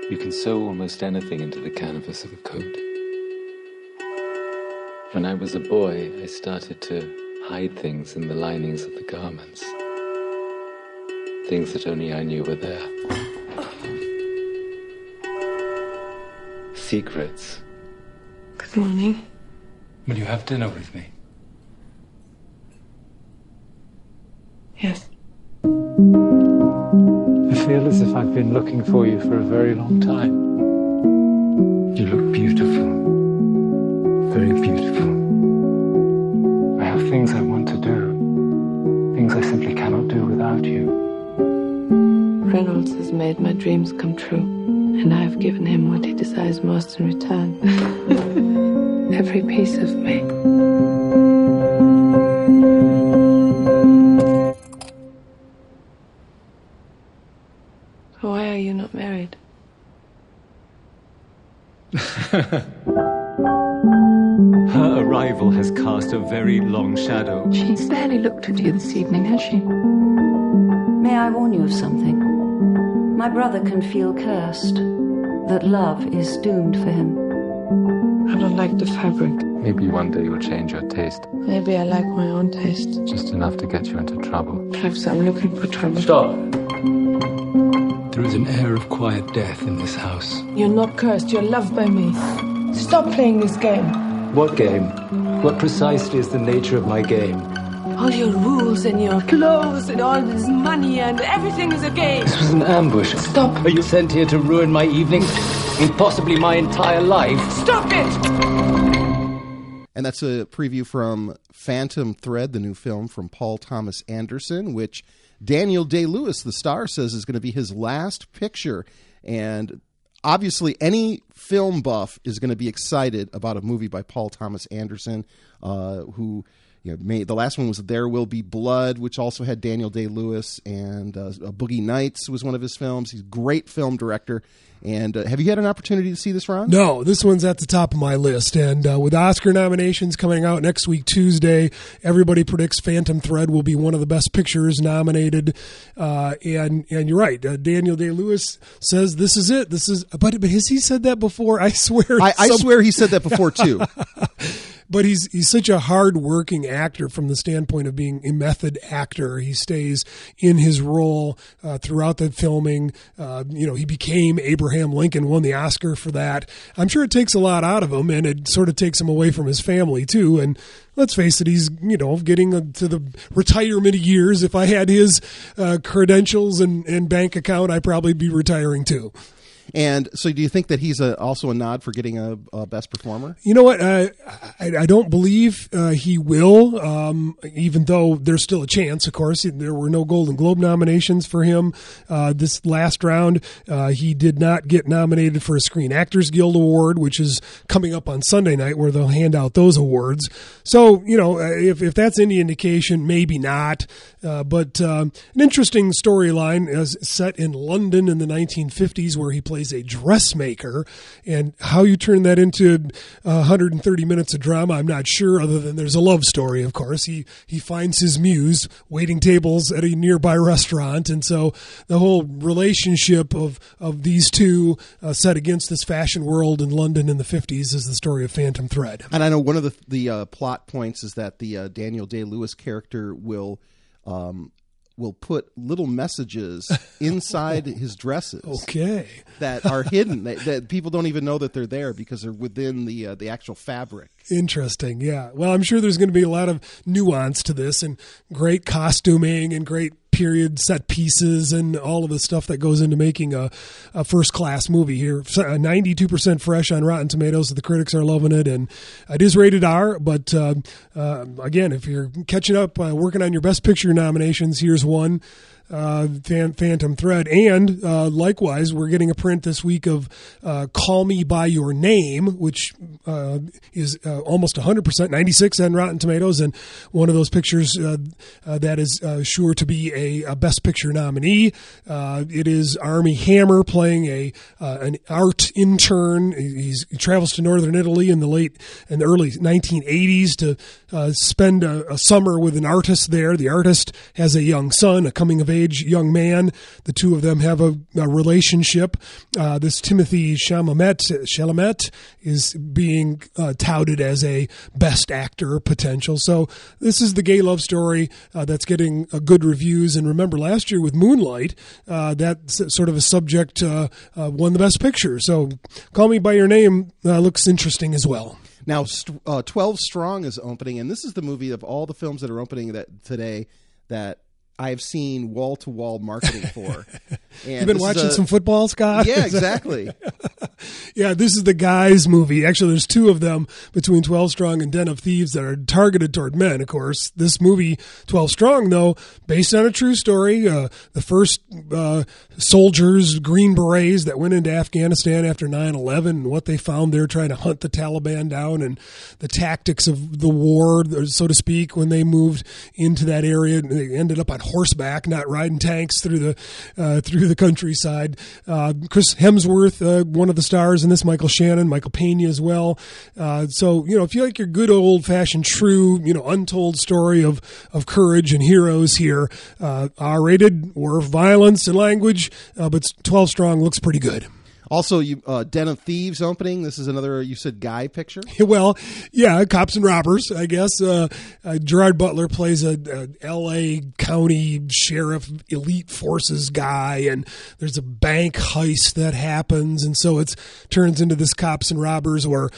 You can sew almost anything into the canvas of a coat. When I was a boy, I started to hide things in the linings of the garments. Things that only I knew were there. Secrets. Good morning. Will you have dinner with me? Yes. I feel as if I've been looking for you for a very long time. You look beautiful. Very beautiful. I have things I want to do. Things I simply cannot do without you. Reynolds has made my dreams come true, and I have given him what he desires most in return. Every piece of me. Why are you not married? Her arrival has cast a very long shadow. She's barely looked at you this evening, has she? May I warn you of something? My brother can feel cursed, that love is doomed for him. I don't like the fabric. Maybe one day you'll change your taste. Maybe I like my own taste. Just enough to get you into trouble. Perhaps I'm looking for trouble. Stop! There is an air of quiet death in this house. You're not cursed, you're loved by me. Stop playing this game. What game? What precisely is the nature of my game? All your rules and your clothes and all this money and everything is a game. This was an ambush. Stop. Are you sent here to ruin my evening? And possibly my entire life? Stop it! And that's a preview from Phantom Thread, the new film from Paul Thomas Anderson, which Daniel Day-Lewis, the star, says is going to be his last picture. And obviously any film buff is going to be excited about a movie by Paul Thomas Anderson, who made the last one was There Will Be Blood, which also had Daniel Day-Lewis, and Boogie Nights was one of his films. He's a great film director. And have you had an opportunity to see this, Ron? No, this one's at the top of my list. And with Oscar nominations coming out next week, Tuesday, everybody predicts Phantom Thread will be one of the best pictures nominated. And you're right. Daniel Day-Lewis says this is it. But has he said that before? I swear. I swear he said that before, too. But he's such a hard-working actor from the standpoint of being a method actor. He stays in his role throughout the filming. He became Abraham Lincoln, won the Oscar for that. I'm sure it takes a lot out of him, and it sort of takes him away from his family, too. And let's face it, he's, getting to the retirement years. If I had his credentials and bank account, I'd probably be retiring, too. And so do you think that he's also a nod for getting a Best Performer? You know what? I don't believe he will, even though there's still a chance, of course. There were no Golden Globe nominations for him this last round. He did not get nominated for a Screen Actors Guild Award, which is coming up on Sunday night where they'll hand out those awards. So, if that's any indication, maybe not. But an interesting storyline is set in London in the 1950s where he plays a dressmaker, and how you turn that into 130 minutes of drama, I'm not sure, other than there's a love story, of course. He finds his muse waiting tables at a nearby restaurant, and so the whole relationship of these two set against this fashion world in London in the 50s is the story of Phantom Thread. And I know one of the plot points is that the Daniel Day-Lewis character will put little messages inside his dresses. Okay. That are hidden, that people don't even know that they're there because they're within the actual fabric. Interesting, yeah. Well, I'm sure there's going to be a lot of nuance to this, and great costuming and great period set pieces and all of the stuff that goes into making a first-class movie here. 92% fresh on Rotten Tomatoes. The critics are loving it, and it is rated R. But again, if you're catching up, working on your Best Picture nominations, here's one. Phantom Thread. And likewise, we're getting a print this week of Call Me By Your Name, which is almost 100%, 96 on Rotten Tomatoes, and one of those pictures that is sure to be a Best Picture nominee. It is Armie Hammer playing an art intern. He travels to northern Italy in the early 1980s to spend a summer with an artist there. The artist has a young son, a coming-of-age middle-aged young man. The two of them have a relationship. This Timothy Chalamet is being touted as a best actor potential. So this is the gay love story that's getting good reviews. And remember, last year with Moonlight, that sort of a subject won the Best Picture. So Call Me By Your Name looks interesting as well. Now, 12 Strong is opening, and this is the movie of all the films that are opening today that I've seen wall-to-wall marketing for. And you've been watching some football, Scott? Yeah, exactly. Yeah, this is the guys' movie. Actually, there's two of them between 12 Strong and Den of Thieves that are targeted toward men, of course. This movie, 12 Strong, though, based on a true story. The first soldiers, Green Berets, that went into Afghanistan after 9/11 and what they found there trying to hunt the Taliban down and the tactics of the war, so to speak, when they moved into that area. They ended up on horseback, not riding tanks through the countryside. Chris Hemsworth, one of the stars in this, Michael Shannon, Michael Pena as well. So, if you like your good old-fashioned, true, untold story of courage and heroes here, R-rated or violence and language, but 12 Strong looks pretty good. Also, Den of Thieves opening. This is another, you said, guy picture? Well, yeah, cops and robbers, I guess. Gerard Butler plays a L.A. County sheriff, elite forces guy, and there's a bank heist that happens, and so it turns into this cops and robbers, or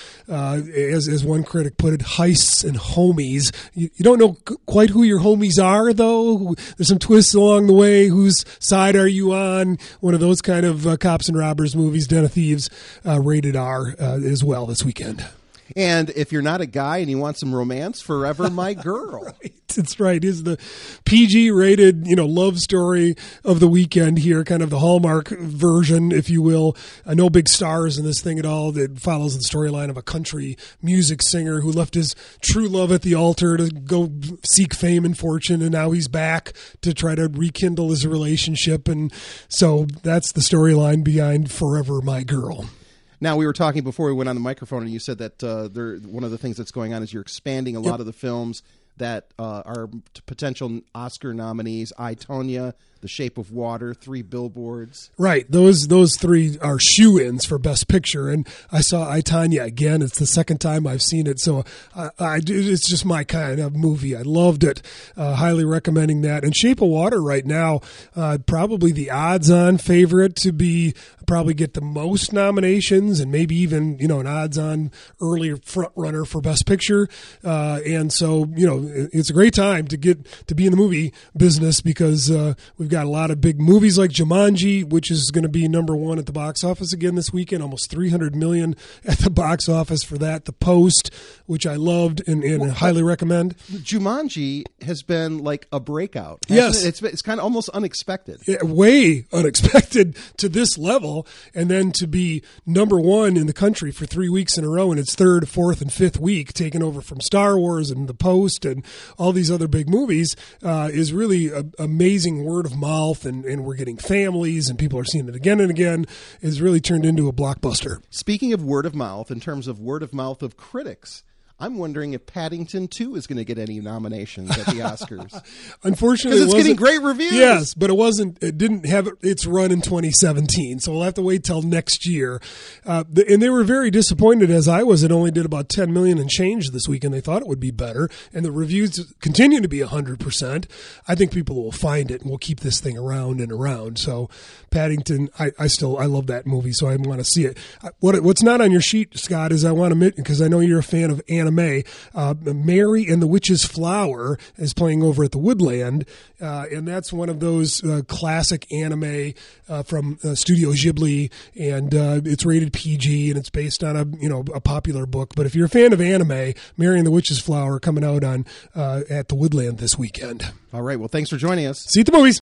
as one critic put it, heists and homies. You don't know quite who your homies are, though. There's some twists along the way. Whose side are you on? One of those kind of cops and robbers movies. Den of Thieves, rated R as well this weekend. And if you're not a guy and you want some romance, Forever My Girl. Right. That's right. Is the PG-rated, love story of the weekend here, kind of the Hallmark version, if you will. No big stars in this thing at all. It follows the storyline of a country music singer who left his true love at the altar to go seek fame and fortune, and now he's back to try to rekindle his relationship. And so that's the storyline behind Forever My Girl. Now, we were talking before we went on the microphone, and you said that one of the things that's going on is you're expanding a lot of the films that are potential Oscar nominees. I, Tonya, The Shape of Water, 3 Billboards. Right. Those 3 are shoe-ins for Best Picture. And I saw I, Tonya again. It's the second time I've seen it. So it's just my kind of movie. I loved it. Highly recommending that. And Shape of Water right now, probably the odds-on favorite to probably get the most nominations, and maybe even, an odds-on early front runner for Best Picture. And so, it's a great time to be in the movie business, because we've got a lot of big movies like Jumanji, which is going to be number 1 at the box office again this weekend, almost $300 million at the box office for that. The Post, which I loved and highly recommend. Jumanji has been like a breakout. Yes. It's kind of almost unexpected. Way unexpected to this level, and then to be number 1 in the country for 3 weeks in a row in its 3rd, 4th, and 5th week, taken over from Star Wars and The Post and all these other big movies, is really an amazing word of mouth, and we're getting families and people are seeing it again and again. It's really turned into a blockbuster. Speaking of word of mouth, in terms of word of mouth of critics, I'm wondering if Paddington 2 is going to get any nominations at the Oscars. Unfortunately, because it's getting great reviews. Yes, but it didn't have its run in 2017, so we'll have to wait till next year. And they were very disappointed, as I was. It only did about $10 million and change this week, and they thought it would be better. And the reviews continue to be 100%. I think people will find it, and we'll keep this thing around and around. So Paddington, I love that movie, so I want to see it. What's not on your sheet, Scott, is I want to admit, because I know you're a fan of anime. Mary and the Witch's Flower is playing over at the Woodland, and that's one of those classic anime from Studio Ghibli, and it's rated PG, and it's based on a popular book. But if you're a fan of anime, Mary and the Witch's Flower coming out on at the Woodland this weekend. All right. Well, thanks for joining us. See you at the movies.